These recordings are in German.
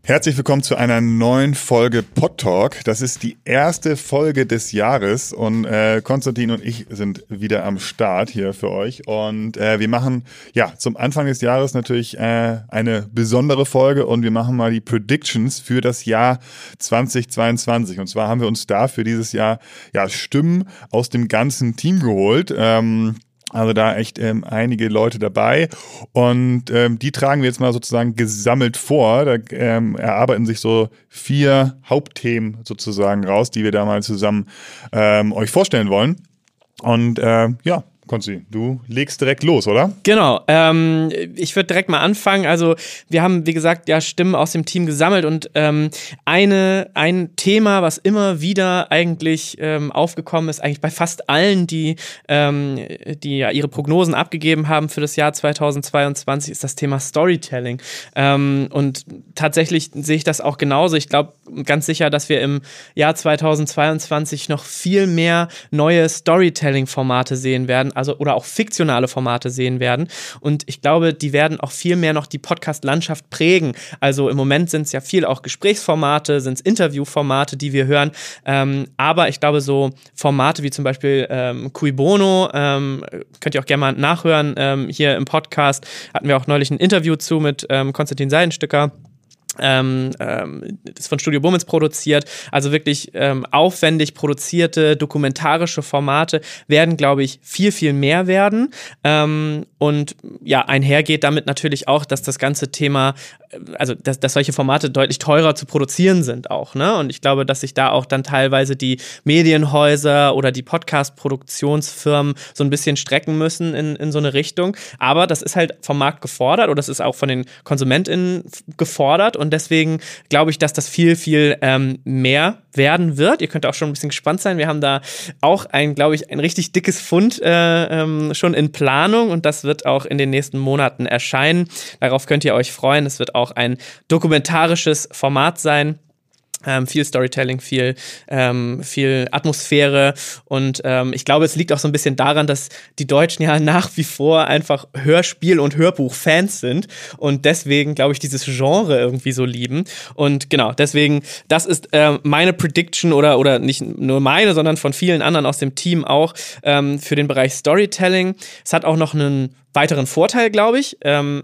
Herzlich willkommen zu einer neuen Folge Pod Talk. Das ist die erste Folge des Jahres und Konstantin und ich sind wieder am Start hier für euch. Und wir machen ja zum Anfang des Jahres natürlich eine besondere Folge und wir machen mal die Predictions für das Jahr 2022. Und zwar haben wir uns da für dieses Jahr ja Stimmen aus dem ganzen Team geholt. Also da echt einige Leute dabei und die tragen wir jetzt mal sozusagen gesammelt vor. Da erarbeiten sich so 4 Hauptthemen sozusagen raus, die wir da mal zusammen euch vorstellen wollen. Und ja, Konzi, du legst direkt los, oder? Genau, ich würde direkt mal anfangen. Also wir haben, wie gesagt, ja Stimmen aus dem Team gesammelt und ein Thema, was immer wieder eigentlich aufgekommen ist, eigentlich bei fast allen, die ja ihre Prognosen abgegeben haben für das Jahr 2022, ist das Thema Storytelling. Und tatsächlich sehe ich das auch genauso. Ich glaube ganz sicher, dass wir im Jahr 2022 noch viel mehr neue Storytelling-Formate sehen werden. Also oder auch fiktionale Formate sehen werden. Und ich glaube, die werden auch viel mehr noch die Podcast-Landschaft prägen. Also im Moment sind es ja viel auch Gesprächsformate, sind es Interviewformate, die wir hören. Aber ich glaube, so Formate wie zum Beispiel Cui Bono, könnt ihr auch gerne mal nachhören. Hier im Podcast hatten wir auch neulich ein Interview zu mit Konstantin Seidenstücker. Das ist von Studio Bummens produziert, also wirklich aufwendig produzierte dokumentarische Formate werden, glaube ich, viel, viel mehr werden und ja, einhergeht damit natürlich auch, dass das ganze Thema, also dass solche Formate deutlich teurer zu produzieren sind auch, ne? Und ich glaube, dass sich da auch dann teilweise die Medienhäuser oder die Podcast-Produktionsfirmen so ein bisschen strecken müssen in so eine Richtung, aber das ist halt vom Markt gefordert oder das ist auch von den KonsumentInnen gefordert und deswegen glaube ich, dass das viel, viel mehr werden wird. Ihr könnt auch schon ein bisschen gespannt sein. Wir haben da auch glaube ich, ein richtig dickes Fund schon in Planung und das wird auch in den nächsten Monaten erscheinen. Darauf könnt ihr euch freuen. Es wird auch ein dokumentarisches Format sein. Viel Storytelling, viel Atmosphäre und ich glaube, es liegt auch so ein bisschen daran, dass die Deutschen ja nach wie vor einfach Hörspiel- und Hörbuch-Fans sind und deswegen, glaube ich, dieses Genre irgendwie so lieben und genau, deswegen, das ist meine Prediction oder nicht nur meine, sondern von vielen anderen aus dem Team auch für den Bereich Storytelling. Es hat auch noch einen weiteren Vorteil, glaube ich,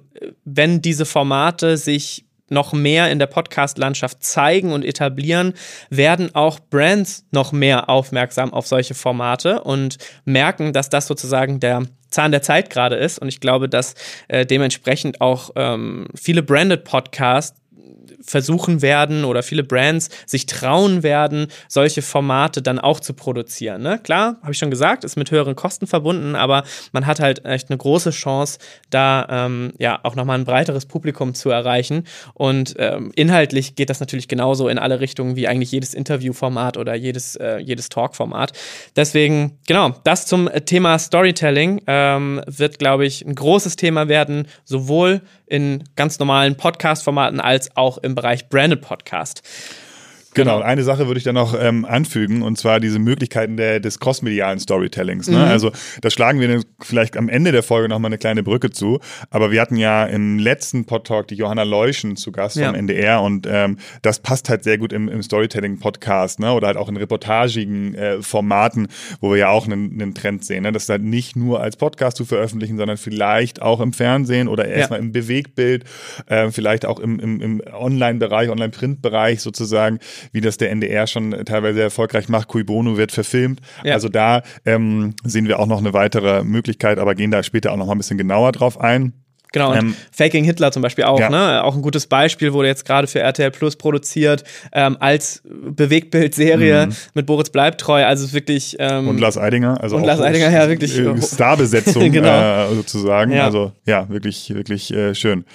wenn diese Formate sich noch mehr in der Podcast-Landschaft zeigen und etablieren, werden auch Brands noch mehr aufmerksam auf solche Formate und merken, dass das sozusagen der Zahn der Zeit gerade ist. Und ich glaube, dass dementsprechend auch viele Branded Podcasts versuchen werden oder viele Brands sich trauen werden, solche Formate dann auch zu produzieren. Ne? Klar, habe ich schon gesagt, ist mit höheren Kosten verbunden, aber man hat halt echt eine große Chance, da ja auch nochmal ein breiteres Publikum zu erreichen und inhaltlich geht das natürlich genauso in alle Richtungen wie eigentlich jedes Interviewformat oder jedes Talkformat. Deswegen, genau, das zum Thema Storytelling wird, glaube ich, ein großes Thema werden, sowohl in ganz normalen Podcast-Formaten als auch im Bereich Branded Podcast. Genau, eine Sache würde ich dann noch anfügen, und zwar diese Möglichkeiten des crossmedialen Storytellings. Ne? Also da schlagen wir vielleicht am Ende der Folge nochmal eine kleine Brücke zu, aber wir hatten ja im letzten Podtalk die Johanna Leuschen zu Gast vom NDR und das passt halt sehr gut im Storytelling-Podcast, ne? Oder halt auch in reportagigen Formaten, wo wir ja auch einen Trend sehen, ne? Das halt nicht nur als Podcast zu veröffentlichen, sondern vielleicht auch im Fernsehen oder erstmal im Bewegtbild, vielleicht auch im Online-Bereich, Online-Print-Bereich sozusagen, wie das der NDR schon teilweise sehr erfolgreich macht. Cui Bono wird verfilmt. Ja. Also da sehen wir auch noch eine weitere Möglichkeit, aber gehen da später auch noch mal ein bisschen genauer drauf ein. Genau, und Faking Hitler zum Beispiel auch, ne? Auch ein gutes Beispiel, wurde jetzt gerade für RTL Plus produziert, als Bewegtbildserie mit Boris Bleibtreu, also wirklich und Lars Eidinger, also und Lars Eidinger, ja, wirklich Starbesetzung genau. sozusagen, also ja, wirklich schön.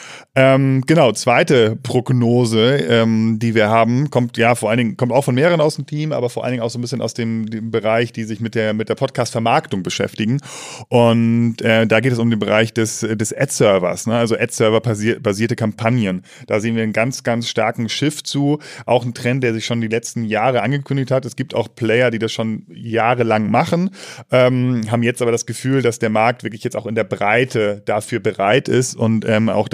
Genau, zweite Prognose, die wir haben, kommt auch von mehreren aus dem Team, aber vor allen Dingen auch so ein bisschen aus dem Bereich, die sich mit der Podcast-Vermarktung beschäftigen. Und da geht es um den Bereich des Ad-Servers, ne? Also Ad-Server-basierte Kampagnen. Da sehen wir einen ganz, ganz starken Shift zu. Auch ein Trend, der sich schon die letzten Jahre angekündigt hat. Es gibt auch Player, die das schon jahrelang machen, haben jetzt aber das Gefühl, dass der Markt wirklich jetzt auch in der Breite dafür bereit ist und auch der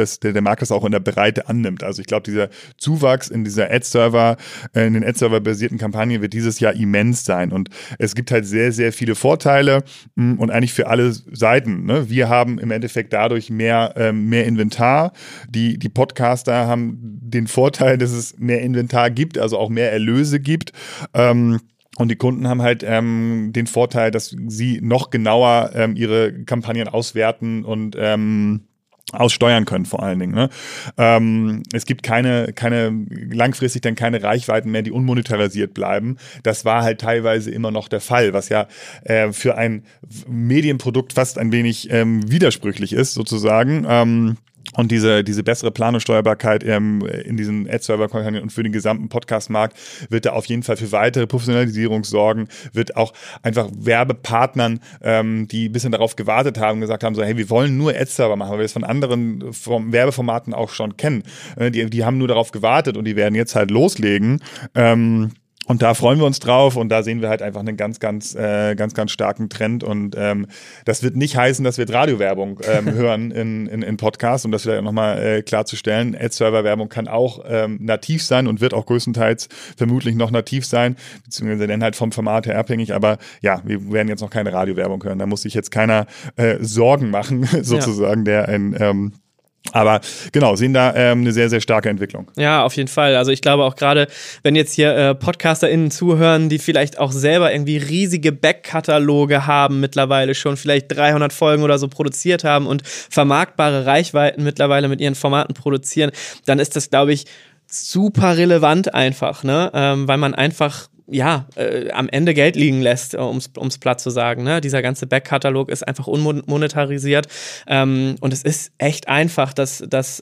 Markt das auch in der Breite annimmt. Also ich glaube, dieser Zuwachs in dieser Ad-Server, in den Ad-Server-basierten Kampagnen wird dieses Jahr immens sein. Und es gibt halt sehr, sehr viele Vorteile und eigentlich für alle Seiten. Ne? Wir haben im Endeffekt dadurch mehr Inventar. Die Podcaster haben den Vorteil, dass es mehr Inventar gibt, also auch mehr Erlöse gibt. Und die Kunden haben halt den Vorteil, dass sie noch genauer ihre Kampagnen auswerten und aussteuern können vor allen Dingen. Ne? Es gibt keine langfristig dann keine Reichweiten mehr, die unmonetarisiert bleiben. Das war halt teilweise immer noch der Fall, was ja für ein Medienprodukt fast ein wenig widersprüchlich ist sozusagen. Und diese bessere Planungssteuerbarkeit in diesen Ad-Server-Kampagnen und für den gesamten Podcast-Markt wird da auf jeden Fall für weitere Professionalisierung sorgen, wird auch einfach Werbepartnern, die ein bisschen darauf gewartet haben, gesagt haben, so hey, wir wollen nur Ad-Server machen, weil wir es von anderen Werbeformaten auch schon kennen. Die haben nur darauf gewartet und die werden jetzt halt loslegen. Und da freuen wir uns drauf und da sehen wir halt einfach einen ganz starken Trend und das wird nicht heißen, dass wir Radiowerbung hören in Podcasts, um das vielleicht nochmal klarzustellen. Ad-Server-Werbung kann auch nativ sein und wird auch größtenteils vermutlich noch nativ sein, beziehungsweise dann halt vom Format her abhängig, aber ja, wir werden jetzt noch keine Radiowerbung hören, da muss sich jetzt keiner Sorgen machen, sozusagen, der ein aber genau, sehen da eine sehr, sehr starke Entwicklung. Ja, auf jeden Fall. Also ich glaube auch gerade, wenn jetzt hier PodcasterInnen zuhören, die vielleicht auch selber irgendwie riesige Backkataloge haben mittlerweile schon, vielleicht 300 Folgen oder so produziert haben und vermarktbare Reichweiten mittlerweile mit ihren Formaten produzieren, dann ist das, glaube ich, super relevant einfach, ne? Weil man einfach am Ende Geld liegen lässt, um's platt zu sagen. Ne? Dieser ganze Backkatalog ist einfach unmonetarisiert und es ist echt einfach, das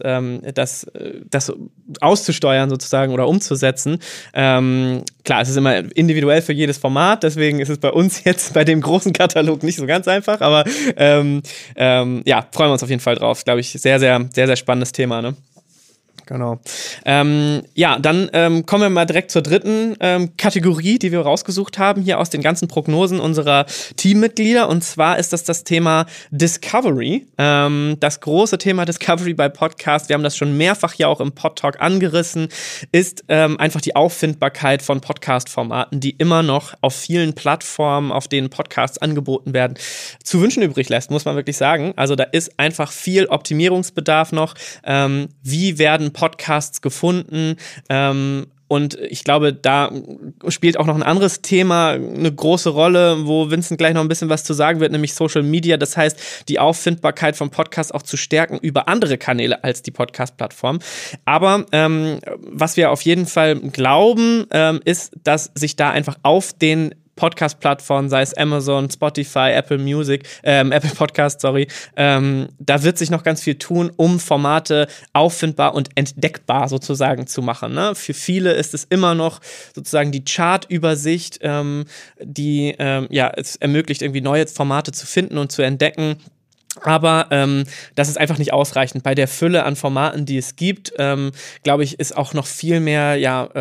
auszusteuern sozusagen oder umzusetzen. Klar, es ist immer individuell für jedes Format, deswegen ist es bei uns jetzt bei dem großen Katalog nicht so ganz einfach, aber freuen wir uns auf jeden Fall drauf. Glaube ich, sehr, sehr, sehr, sehr spannendes Thema, ne? Genau. Dann kommen wir mal direkt zur dritten Kategorie, die wir rausgesucht haben, hier aus den ganzen Prognosen unserer Teammitglieder. Und zwar ist das Thema Discovery. Das große Thema Discovery bei Podcasts, wir haben das schon mehrfach ja auch im Podtalk angerissen, ist einfach die Auffindbarkeit von Podcast-Formaten, die immer noch auf vielen Plattformen, auf denen Podcasts angeboten werden, zu wünschen übrig lässt, muss man wirklich sagen. Also da ist einfach viel Optimierungsbedarf noch. Wie werden Podcasts gefunden? Und ich glaube, da spielt auch noch ein anderes Thema eine große Rolle, wo Vincent gleich noch ein bisschen was zu sagen wird, nämlich Social Media. Das heißt, die Auffindbarkeit von Podcasts auch zu stärken über andere Kanäle als die Podcast-Plattform. Aber was wir auf jeden Fall glauben, ist, dass sich da einfach auf den Podcast-Plattformen, sei es Amazon, Spotify, Apple Podcast, da wird sich noch ganz viel tun, um Formate auffindbar und entdeckbar sozusagen zu machen. Ne? Für viele ist es immer noch sozusagen die Chart-Übersicht, die es ermöglicht, irgendwie neue Formate zu finden und zu entdecken. Aber das ist einfach nicht ausreichend. Bei der Fülle an Formaten, die es gibt, glaube ich, ist auch noch viel mehr,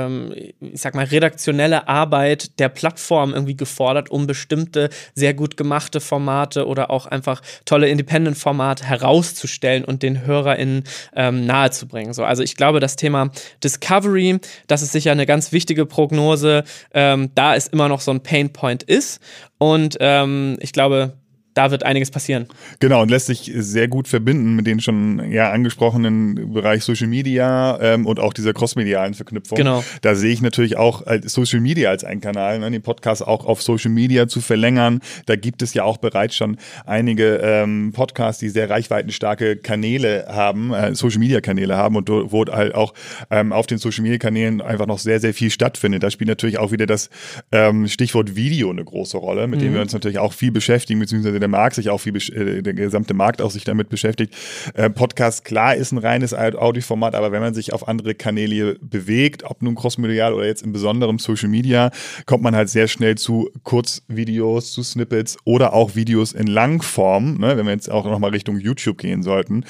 redaktionelle Arbeit der Plattform irgendwie gefordert, um bestimmte sehr gut gemachte Formate oder auch einfach tolle Independent-Formate herauszustellen und den HörerInnen nahezubringen. So, also ich glaube, das Thema Discovery, das ist sicher eine ganz wichtige Prognose, da es immer noch so ein Painpoint ist. Und ich glaube, da wird einiges passieren. Genau, und lässt sich sehr gut verbinden mit den schon angesprochenen Bereich Social Media und auch dieser crossmedialen Verknüpfung. Genau. Da sehe ich natürlich auch Social Media als einen Kanal, den Podcast auch auf Social Media zu verlängern. Da gibt es ja auch bereits schon einige Podcasts, die sehr reichweitenstarke Kanäle haben, Social Media Kanäle haben und wo halt auch auf den Social Media Kanälen einfach noch sehr, sehr viel stattfindet. Da spielt natürlich auch wieder das Stichwort Video eine große Rolle, mit dem wir uns natürlich auch viel beschäftigen, beziehungsweise der Markt sich auch der gesamte Markt auch sich damit beschäftigt. Podcast, klar, ist ein reines Audioformat, aber wenn man sich auf andere Kanäle bewegt, ob nun crossmedial oder jetzt im besonderen Social Media, kommt man halt sehr schnell zu Kurzvideos, zu Snippets oder auch Videos in Langform, ne, wenn wir jetzt auch nochmal Richtung YouTube gehen sollten.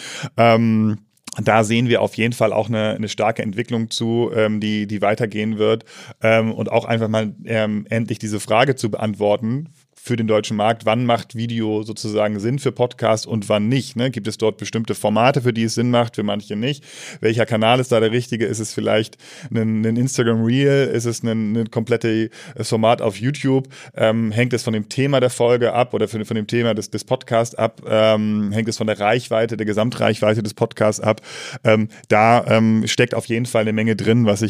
Da sehen wir auf jeden Fall auch eine starke Entwicklung zu, die weitergehen wird und auch einfach mal endlich diese Frage zu beantworten für den deutschen Markt, wann macht Video sozusagen Sinn für Podcast und wann nicht. Ne? Gibt es dort bestimmte Formate, für die es Sinn macht, für manche nicht? Welcher Kanal ist da der richtige? Ist es vielleicht ein Instagram Reel? Ist es ein komplettes Format auf YouTube? Hängt es von dem Thema der Folge ab oder von dem Thema des Podcasts ab? Hängt es von der Reichweite, der Gesamtreichweite des Podcasts ab? Da steckt auf jeden Fall eine Menge drin, was sich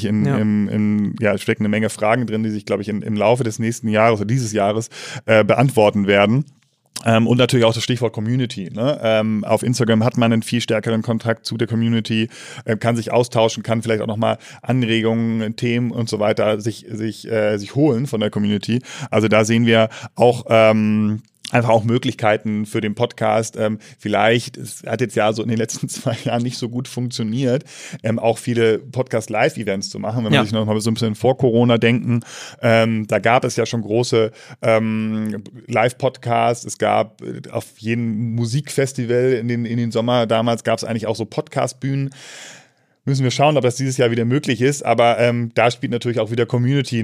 steckt eine Menge Fragen drin, die sich, glaube ich, im Laufe des nächsten Jahres oder dieses Jahres beantworten werden. Und natürlich auch das Stichwort Community. Ne? Auf Instagram hat man einen viel stärkeren Kontakt zu der Community, kann sich austauschen, kann vielleicht auch nochmal Anregungen, Themen und so weiter sich holen von der Community. Also da sehen wir auch einfach auch Möglichkeiten für den Podcast. Vielleicht, es hat jetzt ja so in den letzten 2 Jahren nicht so gut funktioniert, auch viele Podcast-Live-Events zu machen. Wenn man sich noch mal so ein bisschen vor Corona denken, da gab es ja schon große Live-Podcasts. Es gab auf jedem Musikfestival in den Sommer damals gab es eigentlich auch so Podcast-Bühnen. Müssen wir schauen, ob das dieses Jahr wieder möglich ist, aber da spielt natürlich auch wieder Community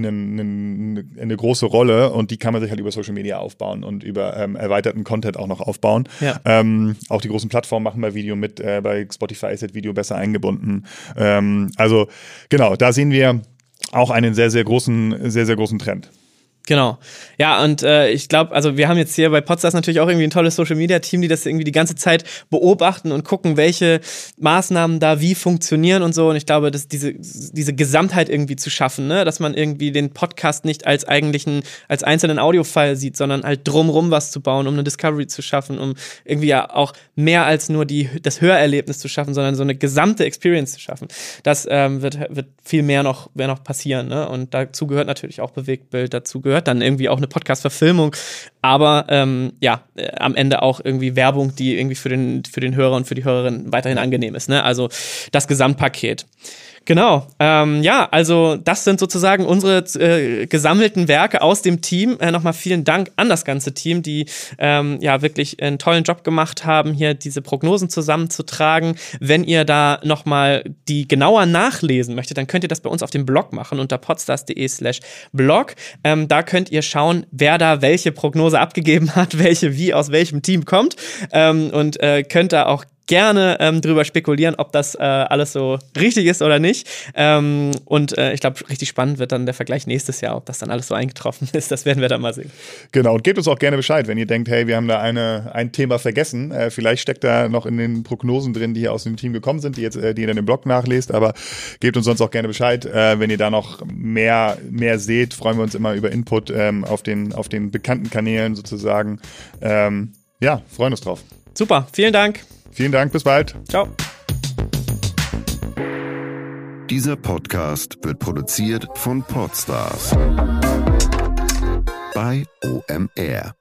eine große Rolle und die kann man sich halt über Social Media aufbauen und über erweiterten Content auch noch aufbauen. Ja. Auch die großen Plattformen machen bei Video mit, bei Spotify ist das Video besser eingebunden. Also genau, da sehen wir auch einen sehr, sehr großen Trend. Genau. Ja, und ich glaube, also wir haben jetzt hier bei Podstars natürlich auch irgendwie ein tolles Social-Media-Team, die das irgendwie die ganze Zeit beobachten und gucken, welche Maßnahmen da wie funktionieren und so. Und ich glaube, dass diese Gesamtheit irgendwie zu schaffen, ne? Dass man irgendwie den Podcast nicht als einzelnen Audio-File sieht, sondern halt drumrum was zu bauen, um eine Discovery zu schaffen, um irgendwie ja auch mehr als nur das Hörerlebnis zu schaffen, sondern so eine gesamte Experience zu schaffen. Das wird viel mehr noch passieren, ne? Und dazu gehört natürlich auch Bewegtbild, dazu gehört dann irgendwie auch eine Podcast-Verfilmung, aber am Ende auch irgendwie Werbung, die irgendwie für den Hörer und für die Hörerin weiterhin angenehm ist, ne? Also das Gesamtpaket. Genau, also das sind sozusagen unsere gesammelten Werke aus dem Team. Nochmal vielen Dank an das ganze Team, die wirklich einen tollen Job gemacht haben, hier diese Prognosen zusammenzutragen. Wenn ihr da nochmal die genauer nachlesen möchtet, dann könnt ihr das bei uns auf dem Blog machen unter podstars.de/blog. Da könnt ihr schauen, wer da welche Prognose abgegeben hat, welche wie aus welchem Team kommt und könnt da auch gerne drüber spekulieren, ob das alles so richtig ist oder nicht. Ich glaube, richtig spannend wird dann der Vergleich nächstes Jahr, ob das dann alles so eingetroffen ist. Das werden wir dann mal sehen. Genau, und gebt uns auch gerne Bescheid, wenn ihr denkt, hey, wir haben da ein Thema vergessen. Vielleicht steckt da noch in den Prognosen drin, die hier aus dem Team gekommen sind, die ihr dann im Blog nachlest. Aber gebt uns sonst auch gerne Bescheid. Wenn ihr da noch mehr seht, freuen wir uns immer über Input auf den bekannten Kanälen sozusagen. Freuen uns drauf. Super, vielen Dank. Vielen Dank, bis bald. Ciao. Dieser Podcast wird produziert von Podstars bei OMR.